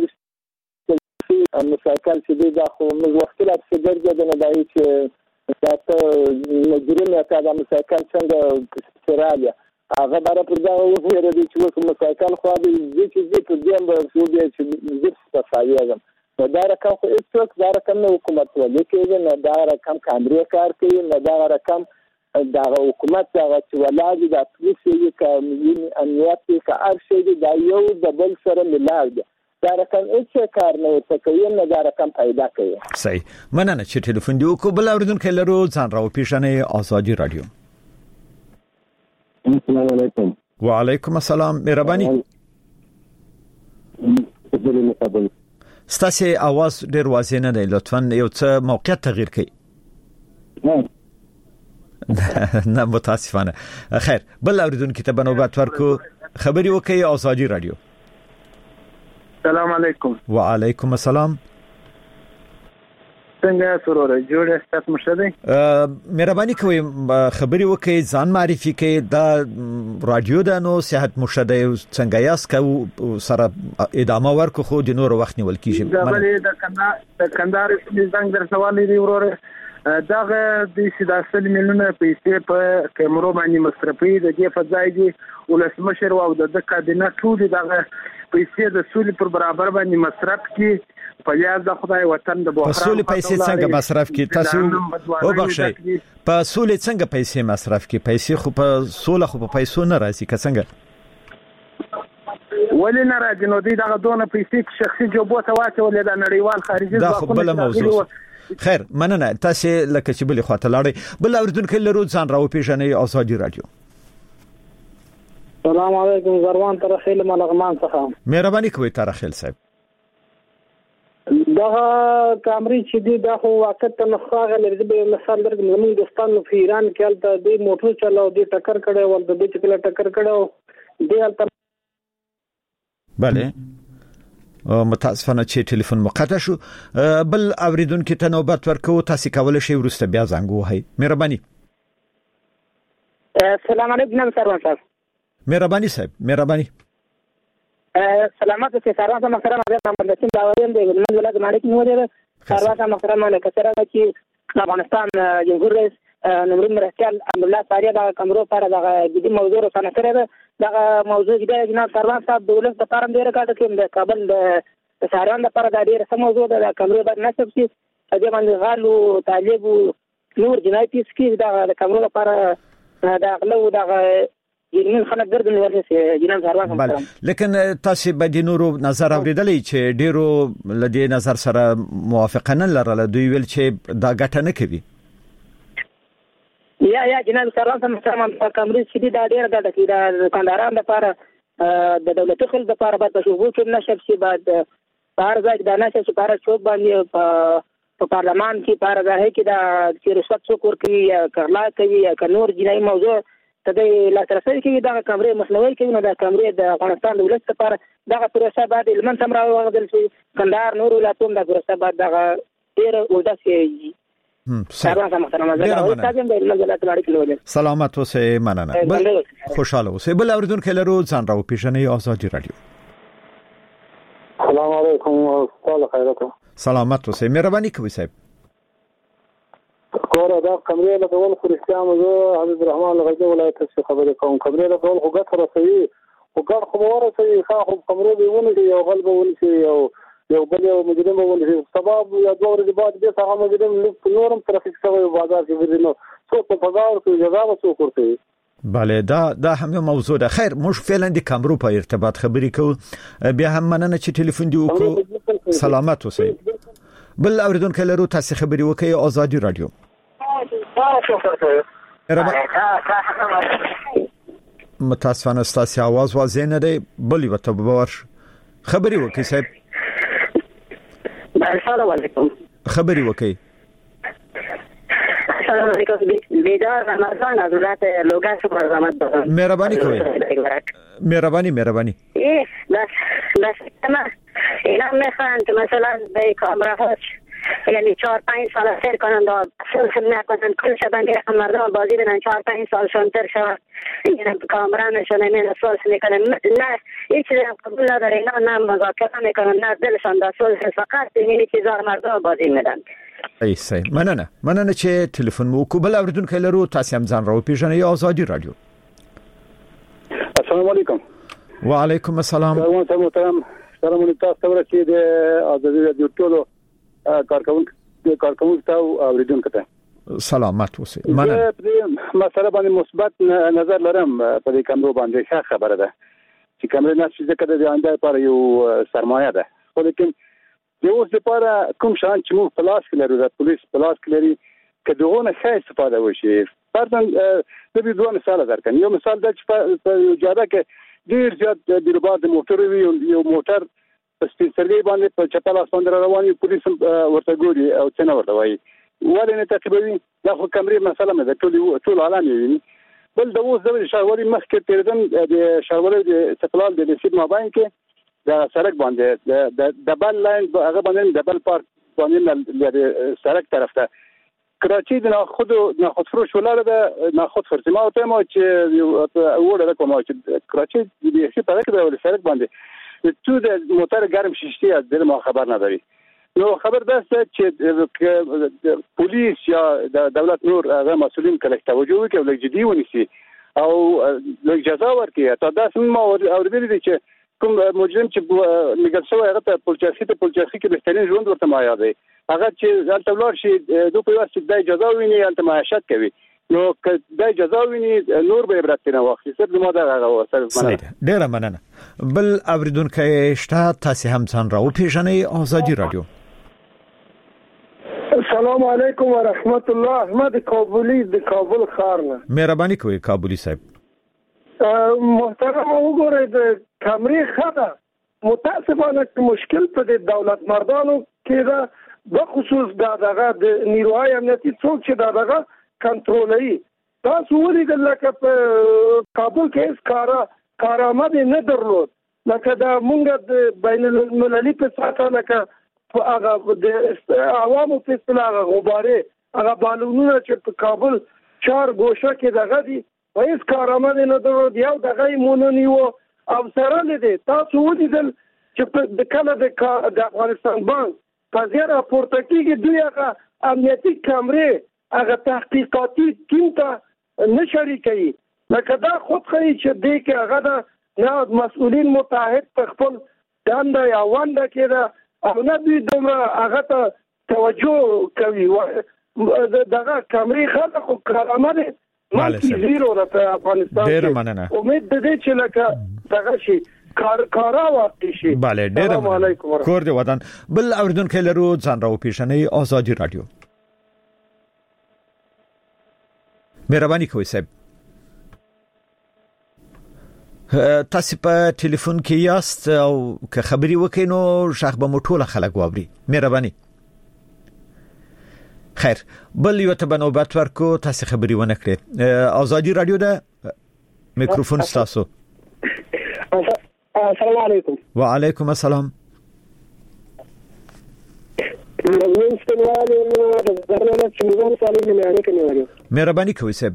مسایکل چې دا خو موږ وخت لا څه درځي نه دی چې تاسو مجرم یا دا مسایکل څنګه سرالیا هغه بار پر دا وګورئ چې کوم مسایکل خو دې چې په دې باندې شو دې چې زه ستاسو دا رقم خو هیڅوک دا رقم نه حکومت ولې کوي نه دا رقم کامرې کار کوي نه دا رقم دا حکومت دا چې ولادي د پولیس یې کامل امنیت کې ارشد دا یو د بل سره ملاج دا رقم هیڅ کار نه کوي نه دا رقم پیدا کوي. صحیح مننه چې ټلیفون دی کو بل اوریدونکو لرو ځان راو پیښنې آزادي رادیو. السلام علیکم. وعلیکم السلام. مهرباني ستاسو आवाज ډیر واضح نه دی لطفا یو څه موقعیت تغییر کړئ. نه متاسفانه. خیر بل اوریدونکو ته بنوبت ورکو خبري وکي آزادي رادیو. السلام علیکم. وعلیکم السلام. څنګه سره جوړ ستاسو مشهدي مهرباني کوئ خبري وکي ځان معرفي کړئ دا رادیو د نو صحت مشهدي څنګه یاس کو سره ادامه ورکو خو د نور وخت نیول کیږي. د کندهار څنګه در سوال دی ورور داغه د 10 میلیونه پیسې په کیمرو باندې مصرفي د دې فضای دي ولسمشر او د کابینه ټول دغه پیسې د سولې پر برابر باندې مصرف کی په یاد د خدای وطن د بحران په سولې پیسې څنګه مصرف کی تاسو وبخښئ په سولې څنګه پیسې مصرف کی پیسې خو په سولې خو په پیسو نه راځي که څنګه ولې نه راځي نو دغه دونه پیسې شخصي جوبو ته واچولې د نړیوال خارجي ځواکونو موضوع. خیر مننه تاسو لکه چې بل خواته لاړې بل اوریدونکو لرو ځان راو پیژنې آزادي رادیو. السلام علیکم زروان ترخیل ملغمان څخه. مهرباني کوئ ترخیل صاحب. دا کامري چې دی دا خو وخت نه خاغه لري به مثال درګ موږ د ستان په ایران کې الته د موټر چلاو دی ټکر کړي ول د دې چې کله ټکر کړي دی الته bale متاسفانه چې ټلیفون مقطع شو بل اوریدونکو ته نوبت ورکو تاسو کولای شئ ورسته بیا زنګ وهئ. مهرباني. السلام علیکم سروان صاحب. مهرباني صاحب مهرباني. سلامات چې سروان صاحب محترم حضرت محمد رسول الله علیه د ولایت مالک نیولې سروان صاحب محترم نه کثره چې افغانستان جمهور رئیس نمرین مرکل عبدالله ساریه د کمرو پر دغه جدي موضوع رسنه کړې ده. دغه موضوع د جناب سروان صاحب د ولایت لپاره ډیره کاټه کې د کابل د ساریان لپاره د ډیره سم موضوع ده. د کمرو باندې نسب چې د باندې غالو طالب نور جنایي سکي د کمرو لپاره د اغلو دغه یمن خلک ګرځي ورته جناب سروان صاحب. لیکن تاسو به د نورو نظر اوریدلې چې ډیرو لدی نظر سره موافقه نه لرله دوی ویل چې دا ګټه نه کوي. یا جناب سروان صاحب محترم په کمرې چې دا ډیر ګټه کوي د کندهاران لپاره د دولتي خلک لپاره به تشویق نشي چې بعد بهر ځای د نشه چې بهر چوک باندې په پارلمان کې بهر ځای کې د رشوت څوک ورکوي یا کړلا کوي یا نور جنایي موضوع ته د لاسرسي کې د کمرې مخنیوي کوي نو د کمرې د افغانستان د ولایت لپاره دغه پروسه بعد لمن سم راوغدل شي کندهار نور ولایتونو د پروسه بعد دغه ډیر وداسي سلامت اوسئ مننه بل خوشاله اوسئ بل اوریدونکو لرو ځان راو پیژنې آزادي رادیو. السلام علیکم استاد خیرات. سلامت اوسئ مهرباني کوئ صاحب. کور دا کمرې له ټول خريستان زه حبیب الرحمن لغړی ولایت څخه خبرې کوم. کمرې له ټول خو ګټه رسوي او ګټ خو ورسوي خو کمرې به ونه دي او غلبه ونه شي یو بل یو مجرم ونه شي سبب یا دوه ورځې بعد به هغه مجرم نورم ترافیک شوی بازار کې ورنو څو په بازار کې جزا وسو کوي. بله دا هم موضوع ده. خیر موږ فعلا د کمرو په ارتباط خبرې کوو بیا هم مننه چې ټلیفون دی وکړو. سلامت اوسئ بل اوریدونکو لرو تاسو خبرې وکړئ آزادي رادیو. متاسفانه ستاسو आवाज واضح نه دی بل یو ته باور خبرې وکړئ صاحب. السلام علیکم. خبرې وکړئ. السلام علیکم بیدار رمضان حضرت لوگان شو برنامه مهرباني کوئ مهرباني بس انا میخوان که مثلا به کامرا هاش یعنی 4-5 سال سر کنن دا سلسل نکنن کل شدن که مردم بازی بدن 4-5 سال شانتر شود یعنی کامران نشونه مین سلس میکنن نه هیچ قبول نداره نه مذاکره میکنن نه دلشان دا سلس فقط اینی چیزا مردم بازی میدن. ایسای مننه چې تلیفون مو کوبل اوریدونکو لرو تاسو هم ځان راو پیژنې آزادی رادیو. السلام علیکم. وعلیکم السلام. محترم سلام علیکم تاسو ته د آزادی رادیو ټولو کارکونکو ته اوریدونکو ته سلامت اوسئ. مننه. مسله باندې مثبت نظر لرم په دې کمرو باندې ښه خبره ده چې کمرې نه شي ځکه د آینده لپاره یو سرمایه ده خو لیکن د اوس لپاره کوم شان چې موږ پلاس کې لرو د پولیس پلاس کې لري که دغه ښه استفاده وشي فرضاً د دې دوه مثال درکړم. یو مثال دا چې په جاده کې ډیر زیات بیروبار د موټر وي یو موټر په سپیڅلې باندې په چپل اسمان روان وي پولیس ورته ګوري او څنګه ورته وایي ولې نه تعقیبوي دا خو کمرې مسله نه ده ټول عالم یې بل د اوس د شاوري مخکې تیردن د شاوري د استقلال د نسب مابین کې د سړک باندې د بل لاین هغه باندې د بل پارک باندې د سړک طرف ته کراچي د ناخود فروش ولاړه ده ناخود فرصما او ته ما چې وړه کوم چې کراچي د هیڅ په کې د سړک باندې تو د موټر ګرم ششتي د ما خبر نه لري نو خبر ده چې پولیس یا د دولت نور هغه مسؤلین کله توجه وکړي او جدي ونیسي او لږ جزا ورکړي ته دا سم اوریدل دي چې کوم مجرم چې لګل شوی هغه ته پولچاسي کې بهترین ژوند ورته ما یادې هغه چې ځل تبلار شي دوی په واسطه د جزا ویني البته معاشات کوي نو که د جزا ویني نور به عبرت نه واخلي څه ما دا هغه سره ډیره مننه. بل اوریدونکو شته تاسو هم ځان راو پیژنې آزادی رادیو. السلام علیکم و رحمت الله. احمد کابلی د کابل خارنه. مهرباني کوئ کابلی صاحب. محترم وګورئ د کمرې خطا متاسفانه مشکل په د دولت مردانو کې دا بخصوص دغه د نیروهای امنیتي څوک چې دغه کنټرولوي تاسو ولیدل لکه په کابل کې کارآمد نه درلود لکه دا مونږ د بین المللي په ساته لکه هغه د عوامو په اصطلاح غباره هغه بالونونه چې په کابل 4 ګوشه کې دغه دي وایس کارآمد نه درلود یو دغه مونونیو او سره لیدي تاسو ولیدل چې د کله د افغانستان بانک په زیات راپورته کېږي دوی هغه امنیتي کمرې هغه تحقیقاتي ټیم ته نه شریکوي لکه دا خود ښیي چې دې کې هغه د نه مسؤلین متحد په خپل دنده یا ونده کې ده او نه دوی دومره هغه ته توجه کوي دغه کمرې خلک خو کارآمد مالکی زیرو ده په افغانستان کې امید ده چې لکه دغه شي کارا واقع شي. بله ډیره کور دی ودان. بل اوریدونکو لرو ځان راو پیژنې آزادی رادیو. مهرباني کوئ صاحب. تاسو په ټلیفون کې یاست او که خبري وکړئ نو شخ به مو ټول خلک واوري. مهرباني. خیر بل یو ته بنوبت ورکو تاسو خبري ونه کړئ. آزادی رادیو ده میکروفون تاسو. السلام علیکم. وعلیکم السلام. مهرباني کوئ صاحب.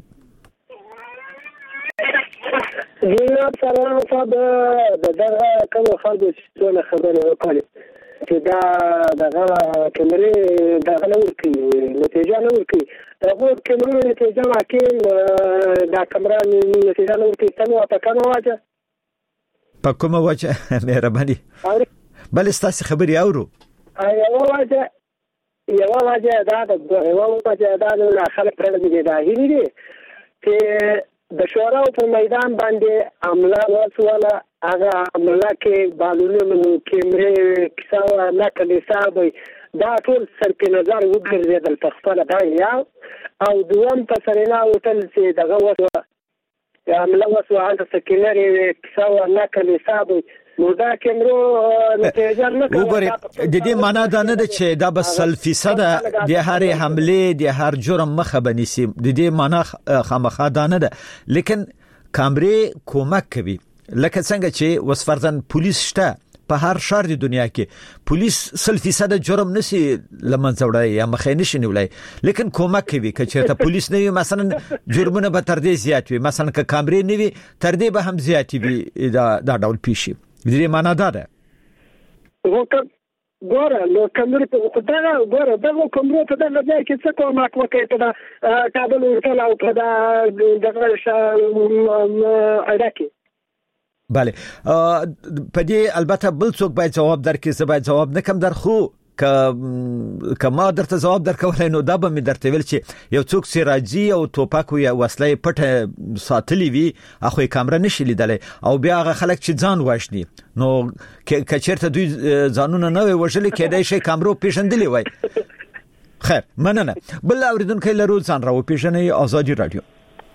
جناب سلام صاحب دغه کوم خلک څه خبره وکړي چې دا دغه کمرې دغه نور کې نتیجه نور کې هغه کمرې نتیجه راکې دا کمره نتیجه نور کې څنګه په کومه وجه په کومه وجه مهرباني بل ستاسو خبري اورو یو وجه دا د خلک پر دې دا هیلي چې د شوراو په میدان باندې عمله وسوله هغه عمله کې بالونه کیمرې کیسه نه کړي صاحب دا ټول سرپی نظر وګرځیدل په خپل دا یا او دوم په سرینا وټل چې دغه وسوله عمله وسوله د سکینری کیسه نه کړي صاحب نو دا کیمرو نتیجه نه کوي. وګورئ د دې معنا دا نه ده چې دا بس 100% د هر حمله د هر جرم مخه بنيسي د دې معنا خامخا دا نه ده لیکن کامرې کومک کوي لکه څنګه چې وسفرزن پولیس شته په هر شهر د دنیا کې پولیس 100% جرم نشي لمنځوړای یا مخې نشي نیولای لیکن کومک کوي چې چېرته پولیس نه وي مثلا جرمونه به تر دې زیات وي مثلا ک کامرې نه وي تر دې به هم زیات وي دا ډول پیشي دې معنا ده ګوره نو کمرې په خدای ګوره دغه کمرې ته دغه ځای کې څه کومک وکړي ته دا کابل ورته او کدا دغه عراقي بله په دې البته بل څوک باید جواب درکړي زه باید جواب نکم در خو کما درته جواب درکولای نو دا به می درته ویل چې یو څوک سراجي او توپک یا وسلې پټه ساتلی وي اخو کیمرا نشي لیدلای او بیا هغه خلک چې ځان واشني نو کچرته دوی ځانونه نه وژل کېدای شي کیمرو پیژندلی وای خیر مننه بل اوریدونکو لرو ځان راو پیژنې ازادي رادیو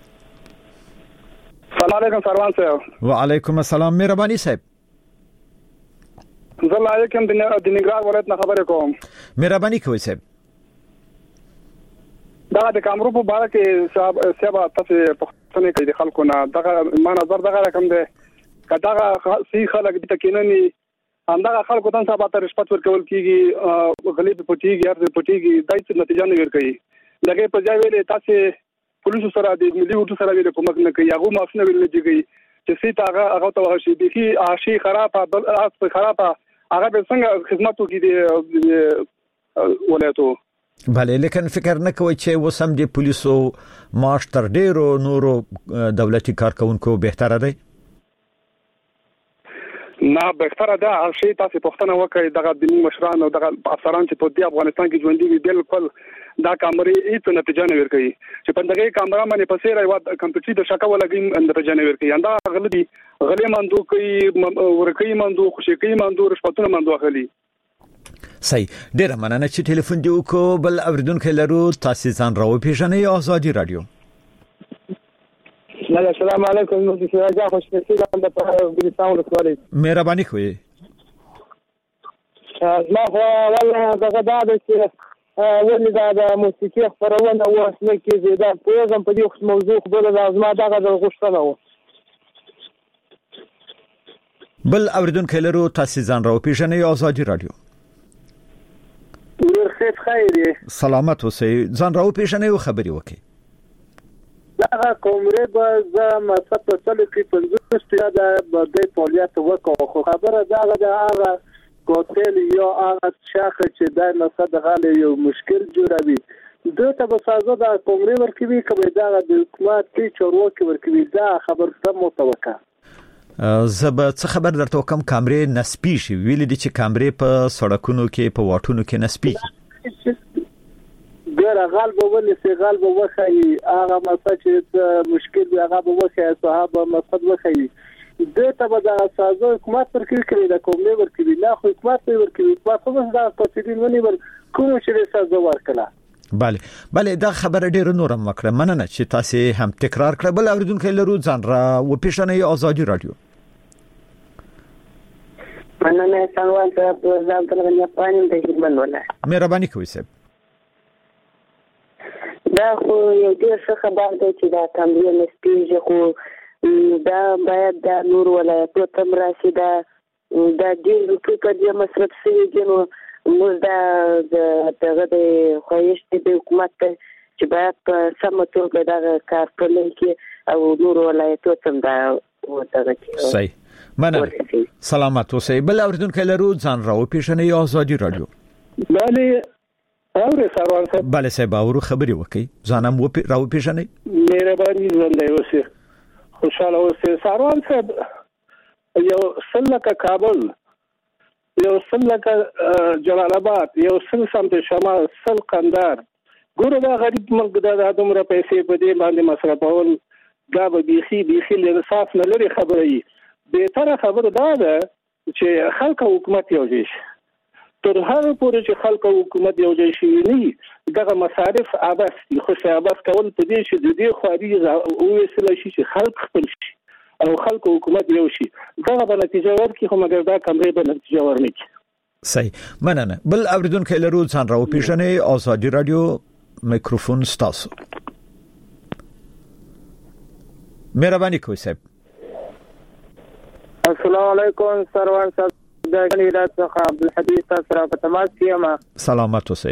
السلام علیکم سروان صاحب وعلیکم السلام مهرباني صاحب زه لایکم د ننګرهار ولایت نه خبرې کوم مهرباني کوئ صاحب دا د کامرو په اړه کې صاحب تاسو پښتنه کوي د خلکو نه دغه ما نظر دغه رقم ده کداغه سي خلک د تکینني همدغه خلکو ته صاحب ته رشوت ورکول کیږي غلیب پټیږي هر پټیږي دایته نتیجه نه ورکړي دغه په ځای ویلې تاسو پولیسو سره د ملي ورته سره ویل کومک نه کوي هغه معافنه ویل کیږي چې سیت هغه ته شي بيخي عاشي خرابه بل خرابه هغه به څنګه خدمت وکړي د ولایتو بله لیکن فکر نه کوي چې وسم دي پولیسو ماستر ډیرو نورو دولتي کارکونکو بهتره دی نه بهتره ده شي تاسو پښتنه وکړي دغه د مشران او دغه افسران چې په دې افغانستان کې ژوند دي بالکل دا کامرې هیڅ نتیجه نه ورکړي چې په دغه کامرا باندې پسې راوړ کمپیوټر د شکا ولګي نتیجه نه ورکړي دا غلطي غلې مندو کوي ورکړي مندو خوشي کوي مندو رشوتونه مندو اخلي صحیح ډیر مننه چې ټلیفون دی وکړو بل اوریدونکو لرو تاسو ځان راو پیژنې ازادي رادیو السلام علیکم نو چې راځه خوشبختي د افغانستان ولسوالۍ مهرباني کوئ ما هو والله دغه د ولې د موسیقي خبرونه واسمه کې زیاده پوهم په دې موضوع خبره لازم دغه غوښتنه و بل اوریدونکو لرو تاسو ځان راو پیژنې ازادي رادیو ورخت خیری سلامت اوسئ ځان راو پیژنې او خبري وکړئ دا کومره به زه مسافه سره کې 15 د د فعالیت وکړو خو خبره دا ده هغه کوتل یو هغه شاخه چې د مسافه غالي یو مشکل جوړوي دوی ته به سازه د کومره ورکوي کوي دا د حکومت تی چورواکي ورکوي دا خبر ته متوقع زبر څه خبر درته کوم کیمرې نسبی شي ویل دي چې کیمرې په سړکونو کې په واټونو کې نسبی ګره غالب ولې غالب وخی هغه مساجد مشکل هغه وخی صحابه مسجد وخی دته به د سازو حکومت پر کړی د کومې ورکوي نه خو حکومت ورکوي په خو دا پاتې ونی ور کوم چې سازو ورکړه بله دا خبره ډیره نورم وکړه مننه چې تاسو هم تکرار کړه بل اوریدونکو لرو ځان را و پیښنې ازادي رادیو مننه څنګه تاسو ځان ته نه پاین د خدمت ولا مهرباني کوئ صاحب دا خو یو ډیر ښه خبر دی چې دا کمرې نسبیږي خو دا باید د نور ولایتو تم راشي دا ډیر روپۍ په دې مصرف شوي دي نو موږ دا دغه د خواهش د حکومت ته چې باید په سمه توګه دغه کار پلی کړي او نور ولایتو تم دا ودغه کړي صحیح مننه سلامت اوسئ بل اوریدونکو لرو ځان راو پیښنې ازادي رادیو بله اورې سروان صاحب بله صاحب اورو خبري وکړئ ځانم راو پیښنې مهرباني ژوند دی اوسه خوشاله اوسه سروان صاحب یو سلکه کابل یو سلکه جلال آباد یو سمت شمال سل قندار ګوره دا غریب ملک دا دومره پیسې په دې باندې مصرفول دا به بيخي لنصاف نه لري خبره یي به تر خبره دا ده چې خلک حکومت یو شي تر هغه پورې چې خلک حکومت یو ځای شي نه دغه مصارف عباس خو عباس کول په دې چې د دې خواري او وسیله شي چې خلک خپل شي او خلک حکومت یو شي دغه به نتیجه ورکړي خو مګر دا کمرې به نتیجه ورنکړي صحیح مننه بل اوریدونکو لرو ځان راو پیښنې ازادي رادیو میکروفون ستاسو مهرباني کوئ صاحب السلام علیکم سروان صاحب د ولایت څخه عبدالحدیث سره په تماس کې ما سلامات اوسئ.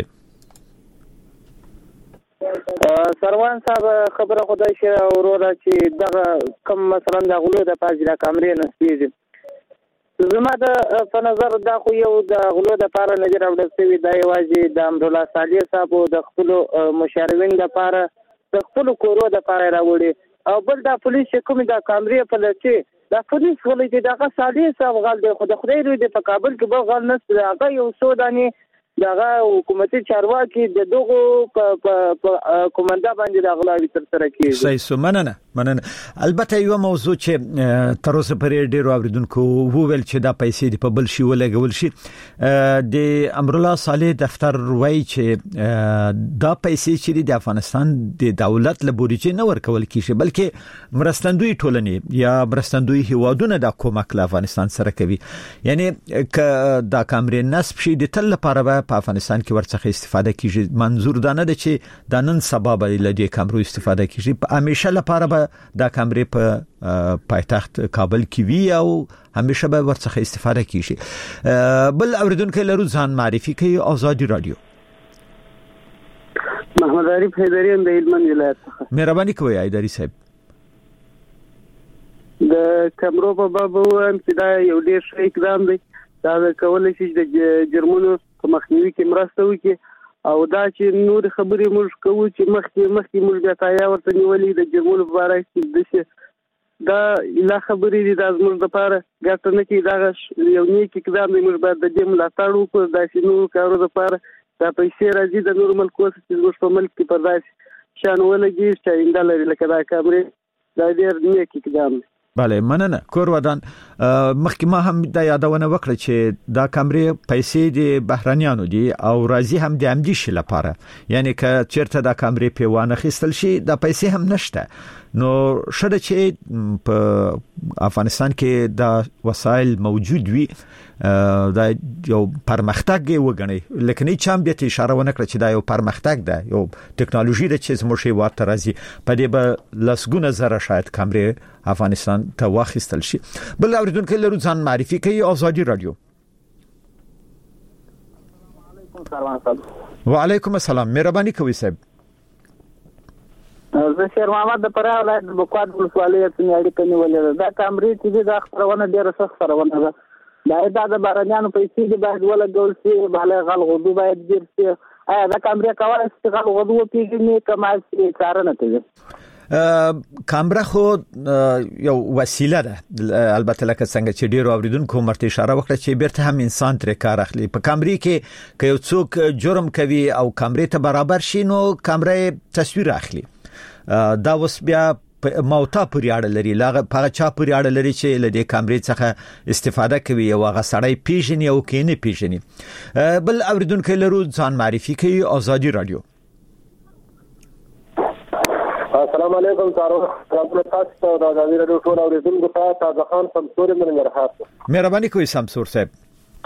سروان صاحب خبره خدای شه وروره چې دغه کم مثلا د غلو د پاجلا کامرې نسبیږي زما د په نظر دا خو یو د غلو د پاره نظر اورل شوی دا یوازې د امرالله صالح صاحب د خپل مشاورین د پاره د خپل کورو د پاره راوړي او بل د پولیس کوم د کامرې په لچې د پولیس ولې دغه صالح صاحب غل دی خو د خدای لوی د په کابل کې به غل نشته هغه یو سوداني دغه حکومتي چارواکي د دغه کومنده باندې د غلاوي تر سره کیږي. صحیح سمننه البته یو موضوع چې تر اوسه پرې ډیرو اوریدونکو وویل چې دا پیسې د په بل شي ولګول شي د امرالله صالح دفتر وایي چې دا پیسې چې د افغانستان د دولت له بودیجې نه ورکول کیږي بلکې مرستندوی ټولنې یا مرستندوی هیوادونه د کومک له افغانستان سره کوي یعنی ک دا کامرې نسب شي د تل لپاره په افغانستان کې ورڅخه استفاده کیږي منظور دا نه ده چې د نن سبا به له دې کامرو استفاده کیږي په همیشه لپاره به دا کامرې په پایتخت کابل کې وی او همیشه به ورڅخه استفاده کیږي. بل اوریدونکو لرو ځان معرفي کوي آزادي رادیو. محمد عارف حیدری د هلمند ولایت څخه. مهرباني کوئ حیدری صاحب. د کامرو په باب وایم چې دا یو ډیر ښه اقدام دی دا کولای شي د جرمونو په مخنیوي کې مرسته وکړي او دا چې نور خبرې موږ کوو چې مخکې موږ بیا تایا ورته نیولې د جرمونو په اړه چې دا لا خبرې دي د زموږ لپاره ګټه نه کوي دا یو نیک اقدام دی موږ باید د دې ملاتړ وکړو دا چې نور کارو لپاره دا پیسې راځي د نور ملکو چې زموږ په ملک کې پر داسې شان ولګي چې انده لري لکه دا کامرې دا ډېر نیک اقدام دی. بله مننه کور ودان مخکې ما هم د یادونه وکړه چې دا کامرې پیسې د بهرانيانو دي او راځي هم د امدی شي لپاره یعنی که چیرته دا کامرې په وانه خستل شي دا پیسې هم نشته نو شته چې په افغانستان کې دا وسایل موجود وي دا یو پرمختګ وګڼي لکه نه چم د اشاره ونکړه چې دا یو پرمختګ ده یو ټکنالوژي ده چې زموږ هیواد ته راځي په دې به لسګونه زره شاید کامرې افغانستان ته واخیستل شي. بل اوریدونکو لرو ځان معرفي کوي آزادي رادیو. وعلیکم السلام مهرباني کوي صاحب. زه شیر محمد د پرا ولایت د بکواد ولسوالۍ څخه اړیکه نیولې ده کامرې چې د خبرونه ډیره سخت خبرونه ده دا د بارانیانو پیسې د باید ولګول شي بهله غل غوډو باید ډیر شي دا کامرې کولای شي غل غوډو پیږي کمال شي کارونه کوي. کامرا خو یو وسیله ده البته لکه څنګه چې ډیرو اوریدونکو مرته اشاره وکړه چې بیرته هم انسان تر کار اخلي په کامرې کې که یو څوک جرم کوي او کامرې ته برابر شي نو کامرې تصویر اخلي دا وس بیا موتا پورې اړه لري لاغه په چا پورې اړه لري چې له دې کامرې څخه استفاده کوي او هغه سړی پیژني او کینه پیژني. بل اوریدونکو لرو ځان معرفي کوي آزادي رادیو. السلام علیکم تاسو د آزادي رادیو ټول اوریدونکو ته تازه خان سمسور مرحبا. مهرباني کوئ سمسور صاحب.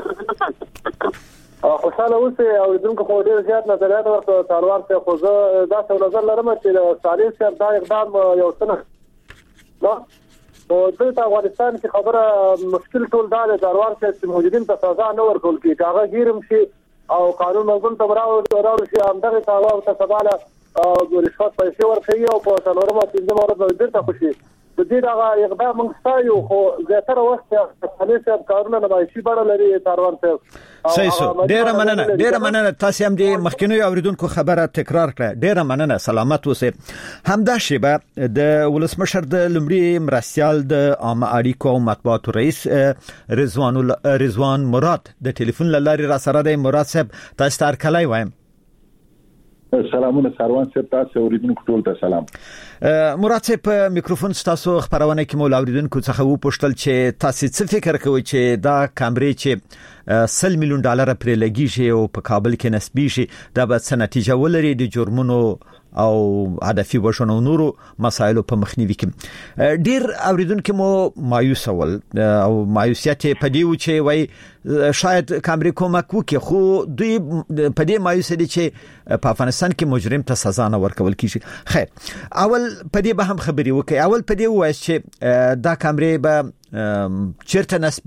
خوشاله اوسئ اوریدونکو خو ډیر زیات نظریات ورته څاروار ته خو زه دا څه نظر لرم چې صالح صاحب دا اقدام یو څه نو دلته افغانستان کې خبره مشکل ټول دا د څاروار چې موجودین ته سزا نه ورکول کیږي هغه غیرم شي او قانون مزون ته راوړل شي همدغه تاوا او تباله او رشوت پیسې ورکوي او په څلورمه پنځمه ورځ به درته خوشي د دې دا اقدام موږ ستایو خو زیاتره وخت صالح صاحب کارونه نمایشي بڼه لري څاروان صاحب. صحیح ډیره مننه تاسو هم د مخکینی اوریدونکو خبره تکرار کړه ډیره مننه سلامت اوسئ. همدا شیبه د ولسمشر د لمړي مرستيال د عامه اړیکو او مطبوعاتو رئیس رضوان مراد د ټلیفون لارې را سره د مراد صاحب تاسو ته کلای وایم. سلامونه سروان صاحب تاسو اوریدونکو ټول ته سلام. مراد صاحب په میکروفون تاسو خبرونه کې مول اوریدونکو څخه و پوښتل چې تاسو څه فکر کوئ چې دا کامرې چې $100 میلیون پرې لګیږي او په کابل کې نسبي شي دا به څه نتیجه ولري د جرمونو او هدفي وشنو نورو مسایلو په مخنیوي کې. ډیر اوریدونکو مو مایوس ول او مایوسیت په دیو چې وای شاید کامرې کومک وکړي خو دوی په دې مایوس دي چې په افغانستان کې مجرم ته سزا نه ورکول کیږي. خیر اول په دې به هم خبري وکړي اول په دې وایي چې دا کامرې به چیرته نسبي